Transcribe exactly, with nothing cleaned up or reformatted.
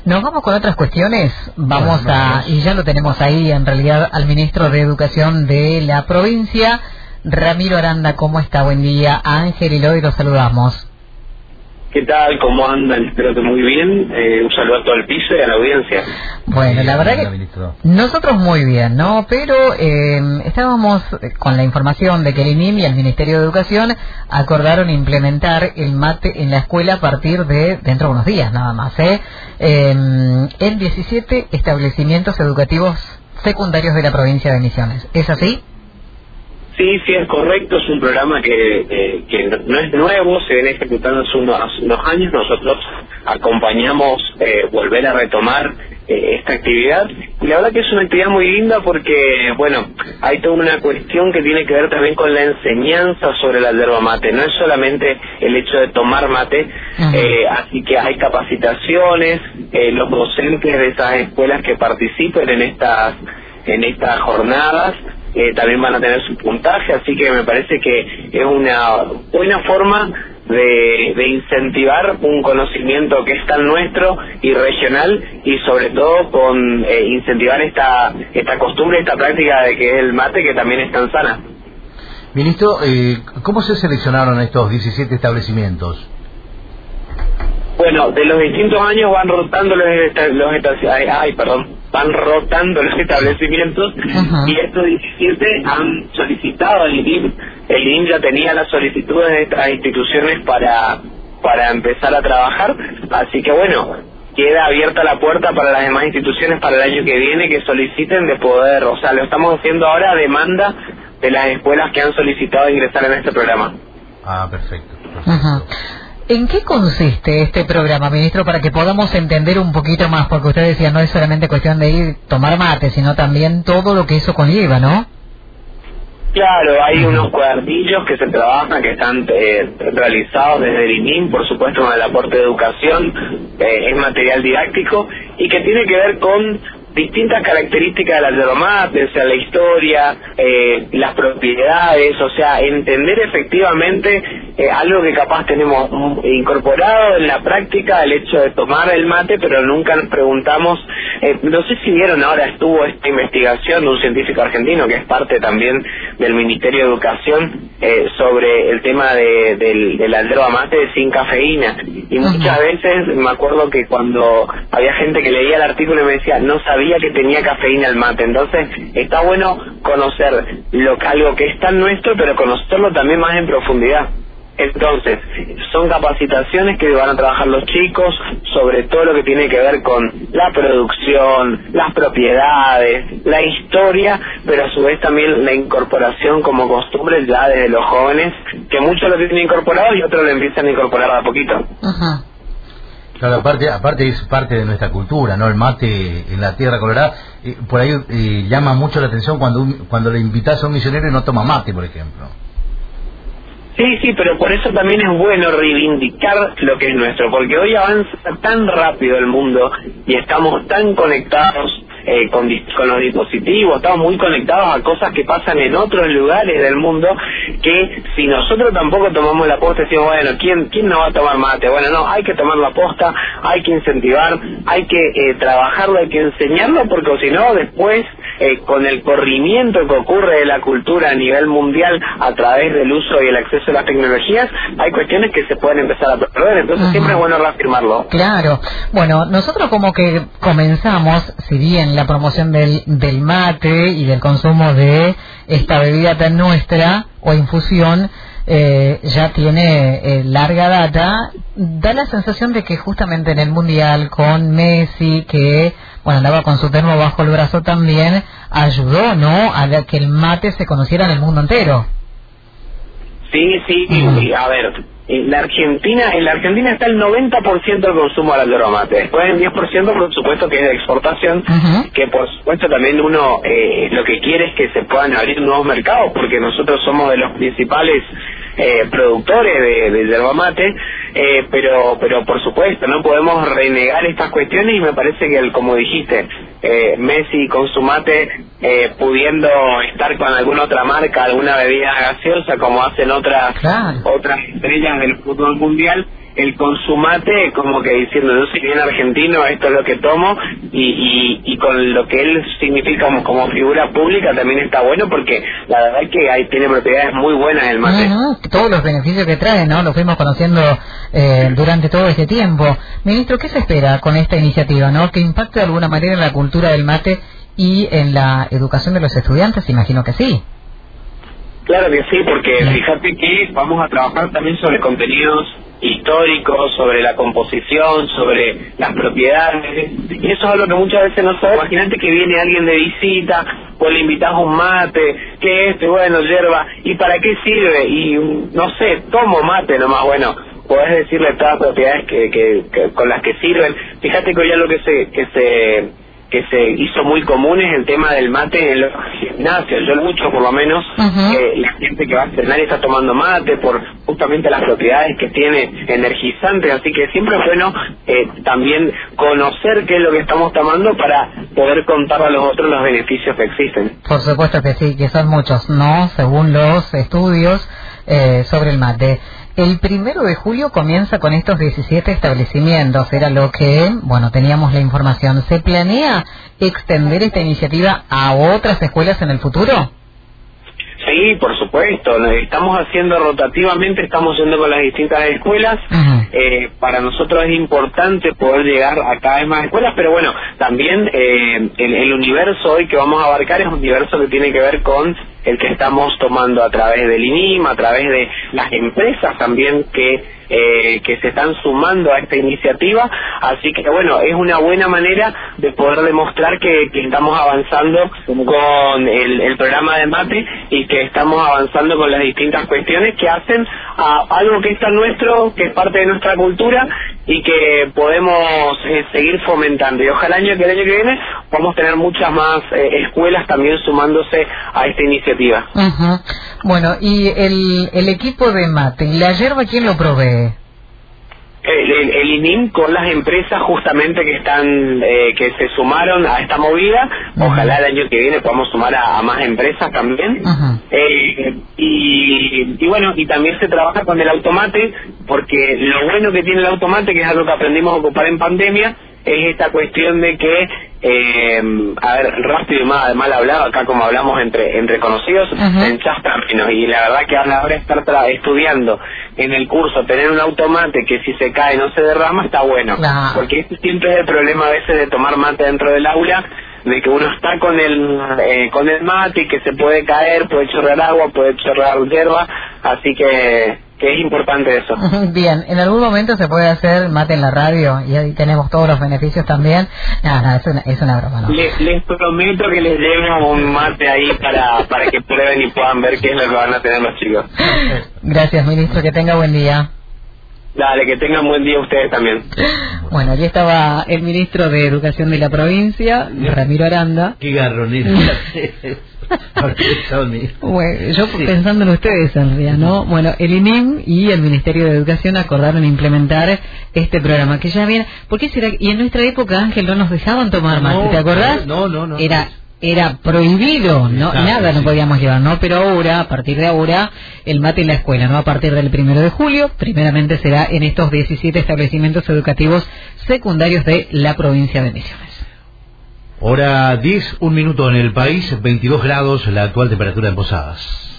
Nos vamos con otras cuestiones, vamos Bueno, a, vamos. y ya lo tenemos ahí en realidad al ministro de Educación de la provincia, Ramiro Aranda. ¿Cómo está? Buen día. A Ángel y Loy los saludamos. ¿Qué tal? ¿Cómo andan? Espero que muy bien. Eh, un saludo a todo el piso y a la audiencia. Bueno, la verdad que nosotros muy bien, ¿no? Pero eh, estábamos con la información de que el I N I M y el Ministerio de Educación acordaron implementar el mate en la escuela a partir de dentro de unos días nada más, ¿eh? Eh, en diecisiete establecimientos educativos secundarios de la provincia de Misiones. ¿Es así? Sí, sí, es correcto. Es un programa que, eh, que no es nuevo, se viene ejecutando hace unos, hace unos años. Nosotros acompañamos eh, volver a retomar eh, esta actividad. Y la verdad que es una actividad muy linda porque, bueno, hay toda una cuestión que tiene que ver también con la enseñanza sobre la yerba mate. No es solamente el hecho de tomar mate, eh, así que hay capacitaciones, eh, los docentes de esas escuelas que participen en estas, en estas jornadas, Eh, también van a tener su puntaje, así que me parece que es una buena forma de, de incentivar un conocimiento que es tan nuestro y regional, y sobre todo con eh, incentivar esta esta costumbre, esta práctica de que es el mate, que también es tan sana. Ministro, eh, ¿cómo se seleccionaron estos diecisiete establecimientos? Bueno, de los distintos años van rotando los, esta- los esta- ay, ay, perdón, van rotando los establecimientos. Ajá. Y estos diecisiete han solicitado al I N I M. El I N I M ya tenía las solicitudes de estas instituciones para para empezar a trabajar, así que bueno, queda abierta la puerta para las demás instituciones para el año que viene que soliciten de poder, o sea, lo estamos haciendo ahora a demanda de las escuelas que han solicitado ingresar en este programa. Ah, perfecto. perfecto. Ajá. ¿En qué consiste este programa, ministro, para que podamos entender un poquito más? Porque usted decía, no es solamente cuestión de ir tomar mate, sino también todo lo que eso conlleva, ¿no? Claro, hay unos cuadernillos que se trabajan, que están eh, realizados desde el I N I M, por supuesto con el aporte de educación, eh, es material didáctico, y que tiene que ver con distintas características de la yerba mate, o sea, la historia, eh, las propiedades, o sea, entender efectivamente eh, algo que capaz tenemos mm, incorporado en la práctica, el hecho de tomar el mate, pero nunca nos preguntamos, eh, no sé si vieron ahora, estuvo esta investigación de un científico argentino que es parte también del Ministerio de Educación, eh, sobre el tema de, de, de la yerba mate sin cafeína, y muchas veces me acuerdo que cuando había gente que leía el artículo y me decía, no sabía que tenía cafeína el mate. Entonces está bueno conocer lo, algo que es tan nuestro, pero conocerlo también más en profundidad. Entonces, son capacitaciones que van a trabajar los chicos sobre todo lo que tiene que ver con la producción, las propiedades, la historia, pero a su vez también la incorporación como costumbre ya desde los jóvenes, que muchos lo tienen incorporado y otros lo empiezan a incorporar de a poquito. Ajá. Claro, aparte, aparte es parte de nuestra cultura, ¿no? El mate en la tierra colorada. Eh, por ahí eh, llama mucho la atención cuando un, cuando le invitas a un misionero y no toma mate, por ejemplo. Sí, sí, pero por eso también es bueno reivindicar lo que es nuestro, porque hoy avanza tan rápido el mundo y estamos tan conectados eh, con, con los dispositivos, estamos muy conectados a cosas que pasan en otros lugares del mundo, que si nosotros tampoco tomamos la posta y decimos, bueno, ¿quién, quién no va a tomar mate? Bueno, no, hay que tomar la posta, hay que incentivar, hay que eh, trabajarlo, hay que enseñarlo, porque si no, después, eh, con el corrimiento que ocurre de la cultura a nivel mundial a través del uso y el acceso a las tecnologías, hay cuestiones que se pueden empezar a perder, entonces uh-huh. siempre es bueno reafirmarlo. Claro, bueno, nosotros como que comenzamos, si bien la promoción del, del mate y del consumo de esta bebida tan nuestra o infusión, eh, ya tiene eh, larga data, da la sensación de que justamente en el Mundial con Messi, que bueno andaba con su termo bajo el brazo también, ayudó, ¿no?, a que el mate se conociera en el mundo entero. Sí, sí, y, a ver, en la Argentina, en la Argentina está el noventa por ciento del consumo de la yerba mate, después el diez por ciento por supuesto que es de exportación, uh-huh. que por supuesto también uno eh, lo que quiere es que se puedan abrir nuevos mercados, porque nosotros somos de los principales eh, productores de, de yerba mate, eh, pero pero por supuesto no podemos renegar estas cuestiones, y me parece que el, como dijiste, eh, Messi con su mate, eh, pudiendo estar con alguna otra marca, alguna bebida gaseosa como hacen otras claro. otras estrellas del fútbol mundial, el consumate como que diciendo, yo soy bien argentino, esto es lo que tomo, y, y, y con lo que él significa como, como figura pública también está bueno, porque la verdad es que ahí tiene propiedades muy buenas el mate. Uh-huh. Todos los beneficios que trae, ¿no? Lo fuimos conociendo eh, durante todo este tiempo. Ministro, ¿qué se espera con esta iniciativa, no? ¿Que impacte de alguna manera en la cultura del mate y en la educación de los estudiantes? Imagino que sí. Claro que sí, porque fíjate que vamos a trabajar también sobre contenidos históricos, sobre la composición, sobre las propiedades, y eso es algo que muchas veces no sabes. Imagínate que viene alguien de visita, pues le invitas un mate, que este, bueno, yerba, ¿y para qué sirve? Y no sé, tomo mate nomás, bueno, podés decirle todas las propiedades que, que, que con las que sirven. Fíjate que hoy algo que se que se que se hizo muy común es el tema del mate en los gimnasios. Yo mucho, por lo menos, uh-huh. eh, la gente que va a entrenar está tomando mate por justamente las propiedades que tiene energizantes, así que siempre es bueno eh, también conocer qué es lo que estamos tomando para poder contar a los otros los beneficios que existen. Por supuesto que sí, que son muchos, ¿no? Según los estudios eh, sobre el mate. El primero de julio comienza con estos diecisiete establecimientos, era lo que, bueno, teníamos la información. ¿Se planea extender esta iniciativa a otras escuelas en el futuro? Sí, por supuesto, estamos haciendo rotativamente, estamos yendo con las distintas escuelas. Uh-huh. eh, para nosotros es importante poder llegar a cada vez más escuelas, pero bueno, también eh, el, el universo hoy que vamos a abarcar es un universo que tiene que ver con el que estamos tomando a través del I N I M, a través de las empresas también que eh, que se están sumando a esta iniciativa, así que bueno, es una buena manera de poder demostrar que, que estamos avanzando con el, el programa de mate y que estamos avanzando con las distintas cuestiones que hacen a algo que es tan nuestro, que es parte de nuestra cultura y que podemos eh, seguir fomentando, y ojalá año que el año que viene podamos tener muchas más eh, escuelas también sumándose a esta iniciativa. Uh-huh. Bueno, y el, el equipo de mate, ¿la yerba quién lo provee? El, el, el I N I M con las empresas justamente que están eh, que se sumaron a esta movida. Uh-huh. Ojalá el año que viene podamos sumar a, a más empresas también. Uh-huh. eh, y, y bueno, y también se trabaja con el automate, porque lo bueno que tiene el automate, que es algo que aprendimos a ocupar en pandemia, es esta cuestión de que eh, a ver, rápido y mal, mal hablado, acá como hablamos entre entre conocidos, uh-huh. en chas términos, y la verdad que a la hora de estar tra- estudiando en el curso, tener un automate que si se cae no se derrama, está bueno, nah. porque este siempre es el problema a veces de tomar mate dentro del aula, de que uno está con el eh, con el mate y que se puede caer, puede chorrear agua, puede chorrear hierba, así que que es importante eso. Bien, en algún momento se puede hacer mate en la radio y ahí tenemos todos los beneficios también. No, no, es una, es una broma, ¿no? Les, les prometo que les llevo un mate ahí para, para que prueben y puedan ver qué es lo que van a tener los chicos. Gracias, ministro, que tenga buen día. Dale, que tengan buen día ustedes también. Bueno, allí estaba el ministro de Educación de la provincia, Ramiro Aranda. Qué garronero. Bueno, yo sí. Pensando en ustedes, en realidad, ¿no? Bueno, el I N I M y el Ministerio de Educación acordaron implementar este programa, que ya viene... ¿Por qué será? Y en nuestra época, Ángel, no nos dejaban tomar mate, ¿te acordás? No, no, no. Era... Era prohibido, no Exacto, nada sí. no podíamos llevar, ¿no? Pero ahora, a partir de ahora, el mate en la escuela, ¿no? A partir del primero de julio, primeramente será en estos diecisiete establecimientos educativos secundarios de la provincia de Misiones. Hora diez, un minuto en el país, veintidós grados la actual temperatura en Posadas.